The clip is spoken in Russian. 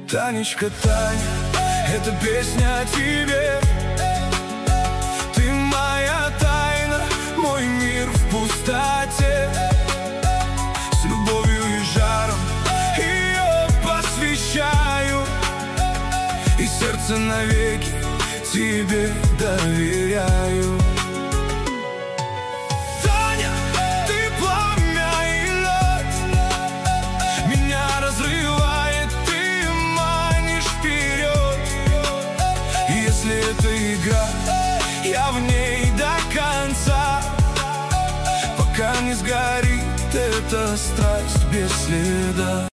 Танечка, Таня, это песня о тебе. Ты моя тайна, мой мир в пустоте. С любовью и жаром ее посвящаю, и сердце навеки тебе доверяю. Таня, ты пламя и лед, меня разрывает, ты манишь вперед. И если это игра, я в ней до конца, пока не сгорит эта страсть без следа.